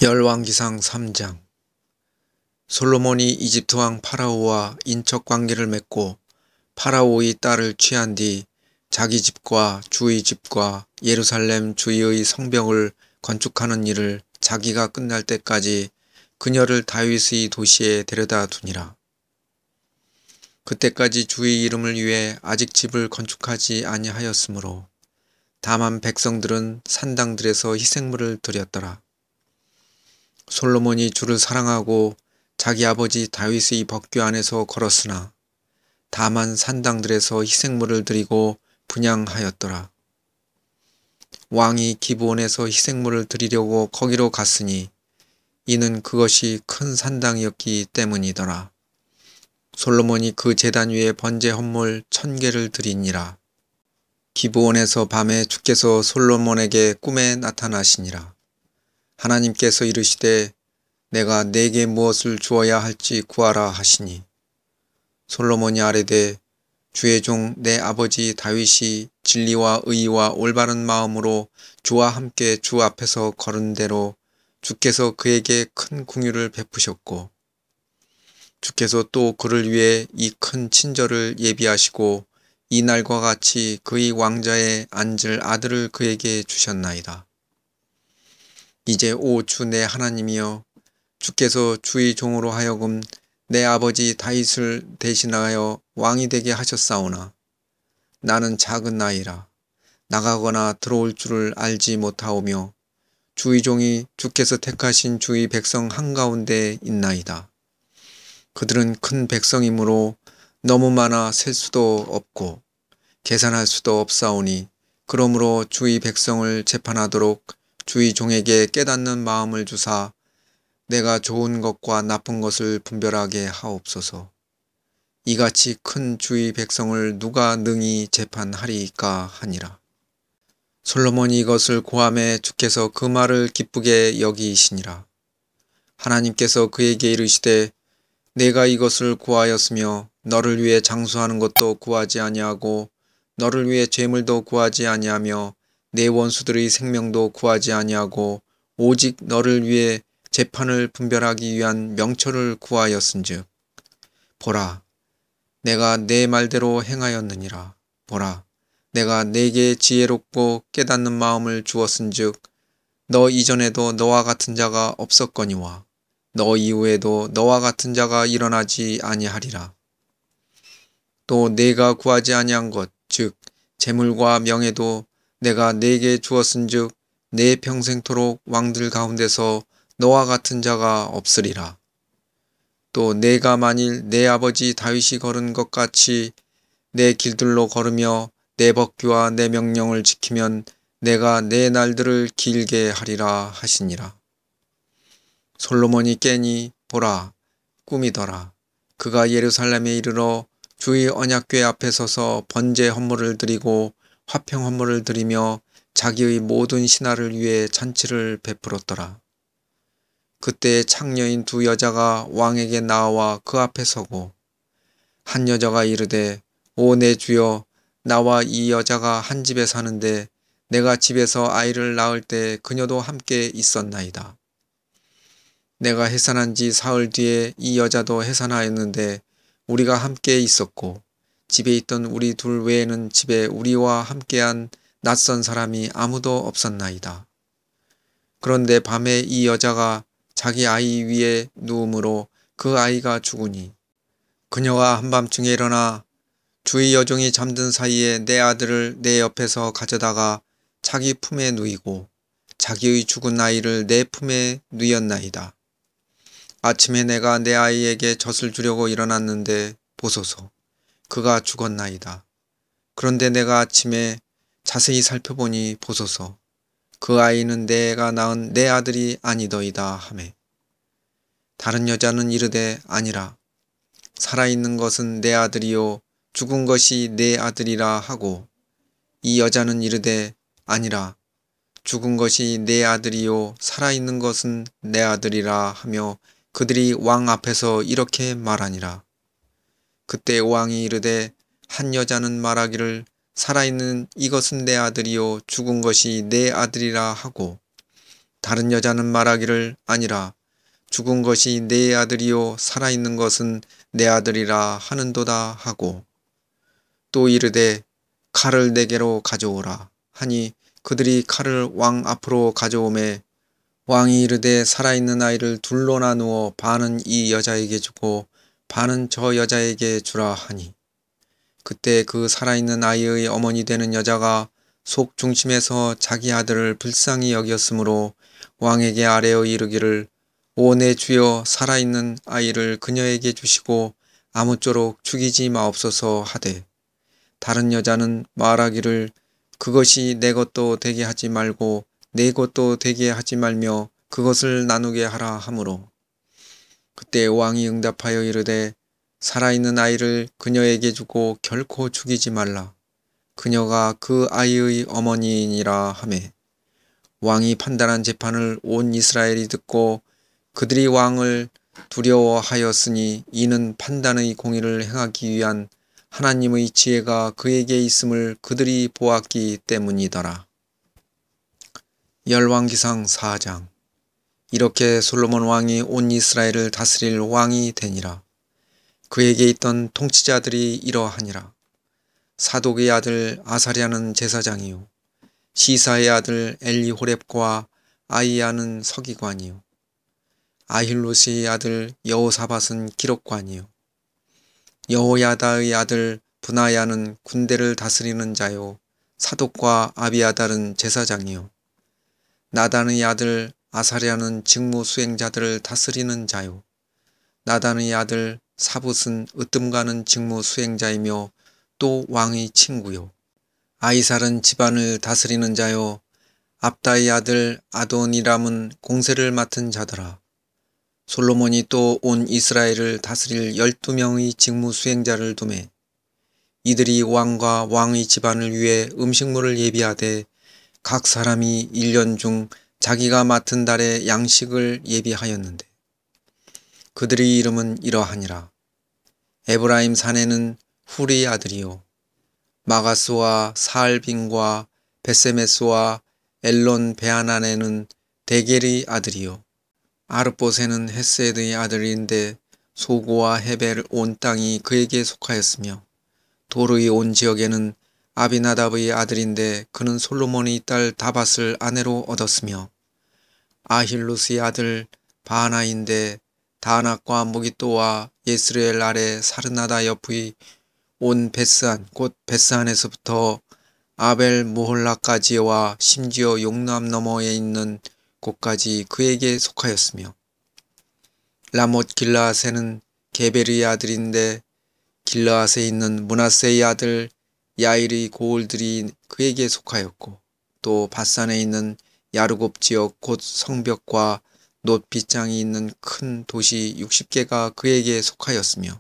열왕기상 3장. 솔로몬이 이집트 왕 파라오와 인척 관계를 맺고 파라오의 딸을 취한 뒤 자기 집과 주의 집과 예루살렘 주위의 성벽을 건축하는 일을 자기가 끝날 때까지 그녀를 다윗의 도시에 데려다 두니라. 그때까지 주의 이름을 위해 아직 집을 건축하지 아니하였으므로 다만 백성들은 산당들에서 희생물을 드렸더라. 솔로몬이 주를 사랑하고 자기 아버지 다윗의 법궤 안에서 걸었으나 다만 산당들에서 희생물을 드리고 분향하였더라. 왕이 기브온에서 희생물을 드리려고 거기로 갔으니 이는 그것이 큰 산당이었기 때문이더라. 솔로몬이 그 제단 위에 번제 헌물 1000개를 드리니라. 기브온에서 밤에 주께서 솔로몬에게 꿈에 나타나시니라. 하나님께서 이르시되 내가 네게 무엇을 주어야 할지 구하라 하시니 솔로몬이 아뢰되 주의 종 내 아버지 다윗이 진리와 의와 올바른 마음으로 주와 함께 주 앞에서 걸은 대로 주께서 그에게 큰 긍휼을 베푸셨고 주께서 또 그를 위해 이 큰 친절을 예비하시고 이 날과 같이 그의 왕좌에 앉을 아들을 그에게 주셨나이다. 이제 오 주 내 하나님이여 주께서 주의 종으로 하여금 내 아버지 다윗을 대신하여 왕이 되게 하셨사오나 나는 작은 아이라 나가거나 들어올 줄을 알지 못하오며 주의 종이 주께서 택하신 주의 백성 한가운데 있나이다. 그들은 큰 백성이므로 너무 많아 셀 수도 없고 계산할 수도 없사오니 그러므로 주의 백성을 재판하도록 주의 종에게 깨닫는 마음을 주사 내가 좋은 것과 나쁜 것을 분별하게 하옵소서. 이같이 큰 주의 백성을 누가 능히 재판하리이까 하니라. 솔로몬이 이것을 고하매 주께서 그 말을 기쁘게 여기시니라. 하나님께서 그에게 이르시되 내가 이것을 구하였으며 너를 위해 장수하는 것도 구하지 아니하고 너를 위해 죄물도 구하지 아니하며 내 원수들의 생명도 구하지 아니하고 오직 너를 위해 재판을 분별하기 위한 명철을 구하였은즉 보라 내가 내 말대로 행하였느니라. 보라 내가 네게 지혜롭고 깨닫는 마음을 주었은즉 너 이전에도 너와 같은 자가 없었거니와 너 이후에도 너와 같은 자가 일어나지 아니하리라. 또 내가 구하지 아니한 것 즉 재물과 명예도 내가 네게 주었은즉 내 평생토록 왕들 가운데서 너와 같은 자가 없으리라. 또 내가 만일 내 아버지 다윗이 걸은 것 같이 내 길들로 걸으며 내 법규와 내 명령을 지키면 내가 내 날들을 길게 하리라 하시니라. 솔로몬이 깨니 보라 꿈이더라. 그가 예루살렘에 이르러 주의 언약궤 앞에 서서 번제 헌물을 드리고 화평 헌물을 드리며 자기의 모든 신하를 위해 잔치를 베풀었더라. 그때 창녀인 두 여자가 왕에게 나와 그 앞에 서고 한 여자가 이르되 오 내 주여 나와 이 여자가 한 집에 사는데 내가 집에서 아이를 낳을 때 그녀도 함께 있었나이다. 내가 해산한 지 사흘 뒤에 이 여자도 해산하였는데 우리가 함께 있었고 집에 있던 우리 둘 외에는 집에 우리와 함께한 낯선 사람이 아무도 없었나이다. 그런데 밤에 이 여자가 자기 아이 위에 누움으로 그 아이가 죽으니 그녀가 한밤중에 일어나 주의 여종이 잠든 사이에 내 아들을 내 옆에서 가져다가 자기 품에 누이고 자기의 죽은 아이를 내 품에 누였나이다. 아침에 내가 내 아이에게 젖을 주려고 일어났는데 보소서 그가 죽었나이다. 그런데 내가 아침에 자세히 살펴보니 보소서 그 아이는 내가 낳은 내 아들이 아니더이다 하매 다른 여자는 이르되 아니라 살아있는 것은 내 아들이요 죽은 것이 내 아들이라 하고 이 여자는 이르되 아니라 죽은 것이 내 아들이요 살아있는 것은 내 아들이라 하며 그들이 왕 앞에서 이렇게 말하니라. 그때 왕이 이르되 한 여자는 말하기를 살아있는 이것은 내 아들이요 죽은 것이 내 아들이라 하고 다른 여자는 말하기를 아니라 죽은 것이 내 아들이요 살아있는 것은 내 아들이라 하는도다 하고 또 이르되 칼을 내게로 가져오라 하니 그들이 칼을 왕 앞으로 가져오매 왕이 이르되 살아있는 아이를 둘로 나누어 반은 이 여자에게 주고 반은 저 여자에게 주라 하니 그때 그 살아있는 아이의 어머니 되는 여자가 속 중심에서 자기 아들을 불쌍히 여겼으므로 왕에게 아뢰어 이르기를 오 내 주여 살아있는 아이를 그녀에게 주시고 아무쪼록 죽이지 마옵소서 하되 다른 여자는 말하기를 그것이 내 것도 되게 하지 말고 내 것도 되게 하지 말며 그것을 나누게 하라 하므로 그때 왕이 응답하여 이르되 살아있는 아이를 그녀에게 주고 결코 죽이지 말라. 그녀가 그 아이의 어머니이니라 하매 왕이 판단한 재판을 온 이스라엘이 듣고 그들이 왕을 두려워하였으니 이는 판단의 공의를 행하기 위한 하나님의 지혜가 그에게 있음을 그들이 보았기 때문이더라. 열왕기상 4장. 이렇게 솔로몬 왕이 온 이스라엘을 다스릴 왕이 되니라. 그에게 있던 통치자들이 이러하니라. 사독의 아들 아사랴는 제사장이요 시사의 아들 엘리호렙과 아이야는 서기관이요 아힐롯의 아들 여호사밧은 기록관이요 여호야다의 아들 브나야는 군대를 다스리는 자요 사독과 아비아달은 제사장이요 나단의 아들 아사랴는 직무 수행자들을 다스리는 자요 나단의 아들 사붓은 으뜸가는 직무 수행자이며 또 왕의 친구요 아이살은 집안을 다스리는 자요 압다의 아들 아도니람은 공세를 맡은 자더라. 솔로몬이 또 온 이스라엘을 다스릴 12명의 직무 수행자를 두매 이들이 왕과 왕의 집안을 위해 음식물을 예비하되 각 사람이 1년 중 자기가 맡은 달에 양식을 예비하였는데 그들의 이름은 이러하니라. 에브라임 산에는 후리의 아들이요 마가스와 사알빈과 베세메스와 엘론 베아난에는 데겔의 아들이요 아르봇에는 헤세드의 아들인데 소고와 헤벨 온 땅이 그에게 속하였으며 도르의 온 지역에는 아비나답의 아들인데 그는 솔로몬의 딸 다밧을 아내로 얻었으며 아힐루스의 아들 바하나인데 다낙과 무기또와 예스르엘 아래 사르나다 옆의 온 베스안 곧 베스안에서부터 아벨 무홀라까지와 심지어 용남 너머에 있는 곳까지 그에게 속하였으며 라못 길라앗에는 게벨의 아들인데 길라앗에 있는 므낫세의 아들 야일의 고을들이 그에게 속하였고 또 바산에 있는 야르곱 지역 곧 성벽과 놋빗장이 있는 큰 도시 60개가 그에게 속하였으며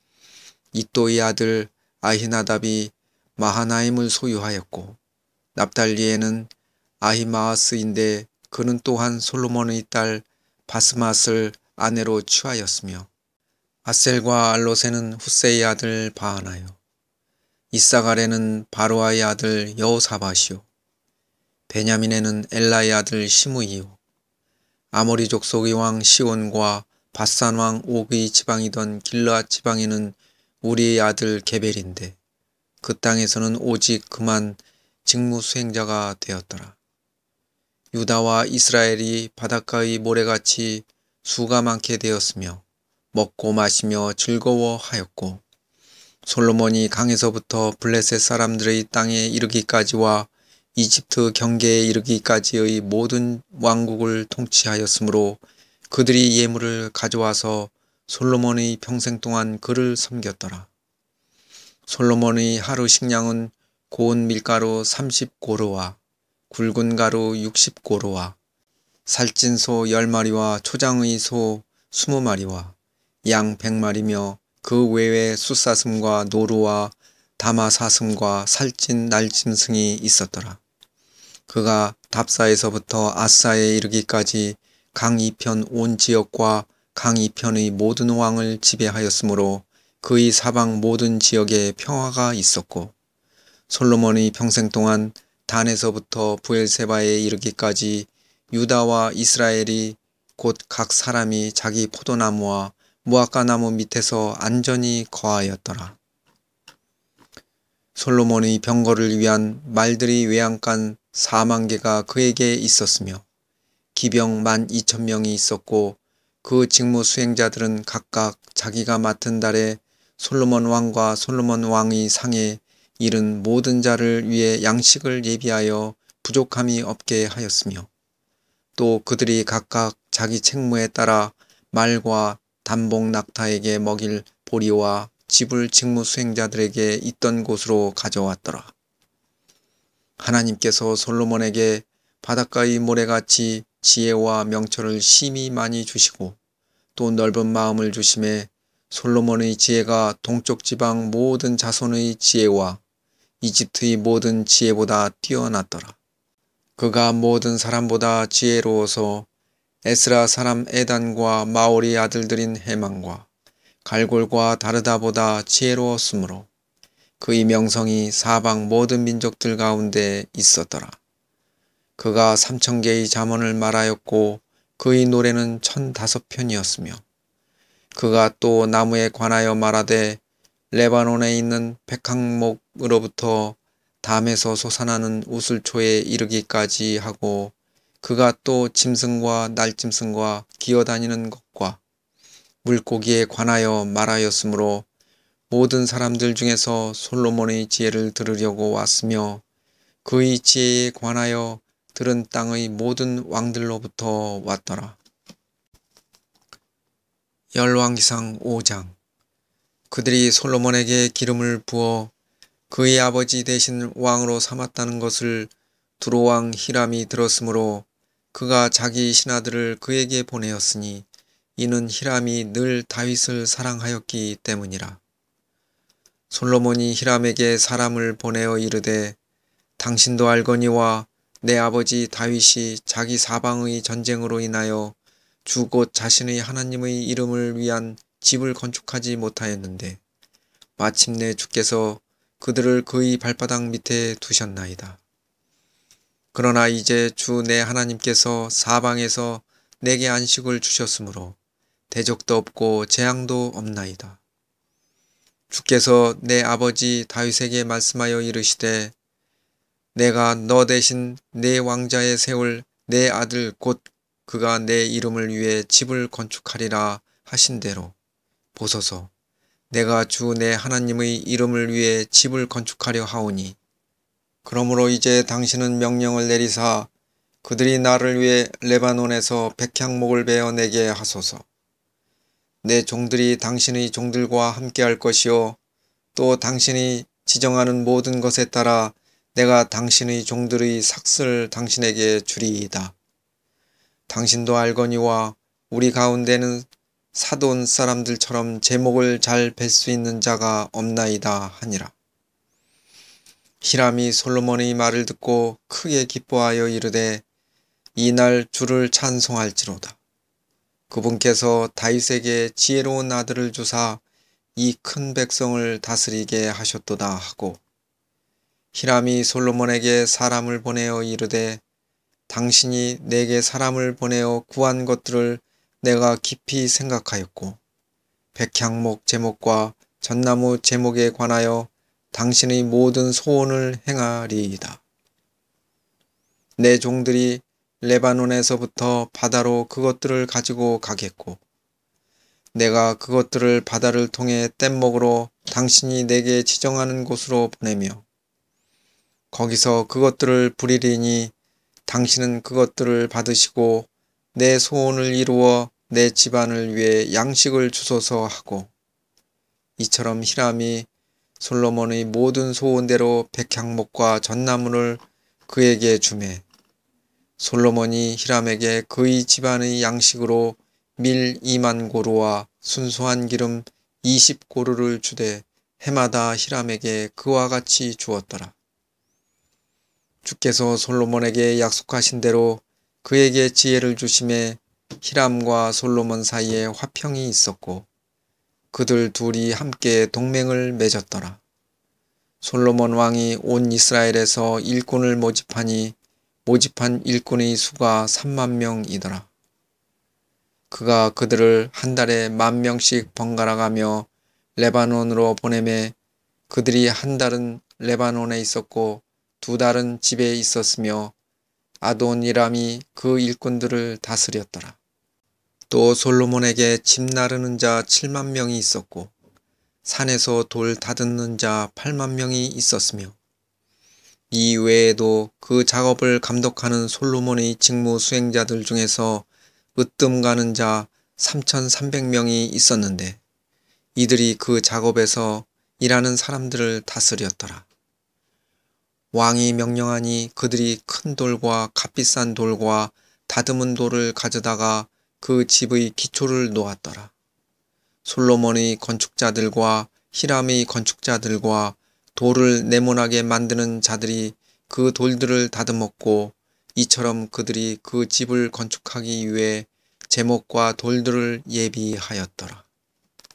이또의 아들 아히나답이 마하나임을 소유하였고 납달리에는 아히마아스인데 그는 또한 솔로몬의 딸 바스맛을 아내로 취하였으며 아셀과 알롯에는 후세의 아들 바하나요 이사갈에는 바로아의 아들 여호사밧이요 베냐민에는 엘라의 아들 시므이요 아모리 족속의 왕 시온과 바산 왕 옥의 지방이던 길르앗 지방에는 우리의 아들 게벨인데 그 땅에서는 오직 그만 직무 수행자가 되었더라. 유다와 이스라엘이 바닷가의 모래같이 수가 많게 되었으며 먹고 마시며 즐거워하였고 솔로몬이 강에서부터 블레셋 사람들의 땅에 이르기까지와 이집트 경계에 이르기까지의 모든 왕국을 통치하였으므로 그들이 예물을 가져와서 솔로몬의 평생 동안 그를 섬겼더라. 솔로몬의 하루 식량은 고운 밀가루 30고르와 굵은 가루 60고르와 살찐 소 10마리와 초장의 소 20마리와 양 100마리며 그 외에 숫사슴과 노루와 다마사슴과 살찐 날짐승이 있었더라. 그가 답사에서부터 아사에 이르기까지 강 이편 온 지역과 강 이편의 모든 왕을 지배하였으므로 그의 사방 모든 지역에 평화가 있었고 솔로몬의 평생 동안 단에서부터 부엘세바에 이르기까지 유다와 이스라엘이 곧 각 사람이 자기 포도나무와 무화과나무 밑에서 안전히 거하였더라. 솔로몬의 병거를 위한 말들이 외양간 4만 개가 그에게 있었으며 기병 12,000명이 있었고 그 직무 수행자들은 각각 자기가 맡은 달에 솔로몬 왕과 솔로몬 왕의 상에 이른 모든 자를 위해 양식을 예비하여 부족함이 없게 하였으며 또 그들이 각각 자기 책무에 따라 말과 단복 낙타에게 먹일 보리와 집을 직무 수행자들에게 있던 곳으로 가져왔더라. 하나님께서 솔로몬에게 바닷가의 모래같이 지혜와 명철을 심히 많이 주시고 또 넓은 마음을 주심에 솔로몬의 지혜가 동쪽 지방 모든 자손의 지혜와 이집트의 모든 지혜보다 뛰어났더라. 그가 모든 사람보다 지혜로워서 에스라 사람 에단과 마올의 아들들인 헤만과 갈골과 다르다보다 지혜로웠으므로 그의 명성이 사방 모든 민족들 가운데 있었더라. 그가 3,000개의 잠언을 말하였고 그의 노래는 1,005편이었으며 그가 또 나무에 관하여 말하되 레바논에 있는 백항목으로부터 담에서 솟아나는 우슬초에 이르기까지 하고 그가 또 짐승과 날짐승과 기어다니는 것과 물고기에 관하여 말하였으므로 모든 사람들 중에서 솔로몬의 지혜를 들으려고 왔으며 그의 지혜에 관하여 들은 땅의 모든 왕들로부터 왔더라. 열왕기상 5장. 그들이 솔로몬에게 기름을 부어 그의 아버지 대신 왕으로 삼았다는 것을 두로왕 히람이 들었으므로 그가 자기 신하들을 그에게 보내었으니 이는 히람이 늘 다윗을 사랑하였기 때문이라. 솔로몬이 히람에게 사람을 보내어 이르되 당신도 알거니와 내 아버지 다윗이 자기 사방의 전쟁으로 인하여 주 곧 자신의 하나님의 이름을 위한 집을 건축하지 못하였는데 마침내 주께서 그들을 그의 발바닥 밑에 두셨나이다. 그러나 이제 주 내 하나님께서 사방에서 내게 안식을 주셨으므로 대적도 없고 재앙도 없나이다. 주께서 내 아버지 다윗에게 말씀하여 이르시되 내가 너 대신 내 왕자에 세울 내 아들 곧 그가 내 이름을 위해 집을 건축하리라 하신 대로 보소서 내가 주 내 하나님의 이름을 위해 집을 건축하려 하오니 그러므로 이제 당신은 명령을 내리사 그들이 나를 위해 레바논에서 백향목을 베어 내게 하소서. 내 종들이 당신의 종들과 함께할 것이요 또 당신이 지정하는 모든 것에 따라 내가 당신의 종들의 삭슬 당신에게 주리이다. 당신도 알거니와 우리 가운데는 사돈 사람들처럼 제목을 잘 뵐 수 있는 자가 없나이다 하니라. 히람이 솔로몬의 말을 듣고 크게 기뻐하여 이르되 이날 주를 찬송할지로다. 그분께서 다윗에게 지혜로운 아들을 주사 이 큰 백성을 다스리게 하셨도다 하고 히람이 솔로몬에게 사람을 보내어 이르되 당신이 내게 사람을 보내어 구한 것들을 내가 깊이 생각하였고 백향목 제목과 전나무 제목에 관하여 당신의 모든 소원을 행하리이다. 내 종들이 레바논에서부터 바다로 그것들을 가지고 가겠고 내가 그것들을 바다를 통해 뗏목으로 당신이 내게 지정하는 곳으로 보내며 거기서 그것들을 부리리니 당신은 그것들을 받으시고 내 소원을 이루어 내 집안을 위해 양식을 주소서 하고 이처럼 히람이 솔로몬의 모든 소원대로 백향목과 전나무를 그에게 주매 솔로몬이 히람에게 그의 집안의 양식으로 밀 2만 고루와 순수한 기름 20고루를 주되 해마다 히람에게 그와 같이 주었더라. 주께서 솔로몬에게 약속하신 대로 그에게 지혜를 주심에 히람과 솔로몬 사이에 화평이 있었고 그들 둘이 함께 동맹을 맺었더라. 솔로몬 왕이 온 이스라엘에서 일꾼을 모집하니 모집한 일꾼의 수가 3만 명이더라. 그가 그들을 한 달에 10,000명씩 번갈아 가며 레바논으로 보내매 그들이 한 달은 레바논에 있었고 2달은 집에 있었으며 아도니람이 그 일꾼들을 다스렸더라. 또 솔로몬에게 집 나르는 자 7만 명이 있었고 산에서 돌 다듬는 자 8만 명이 있었으며 이 외에도 그 작업을 감독하는 솔로몬의 직무 수행자들 중에서 으뜸 가는 자 3,300명이 있었는데 이들이 그 작업에서 일하는 사람들을 다스렸더라. 왕이 명령하니 그들이 큰 돌과 값비싼 돌과 다듬은 돌을 가져다가 그 집의 기초를 놓았더라. 솔로몬의 건축자들과 히람의 건축자들과 돌을 네모나게 만드는 자들이 그 돌들을 다듬었고 이처럼 그들이 그 집을 건축하기 위해 제목과 돌들을 예비하였더라.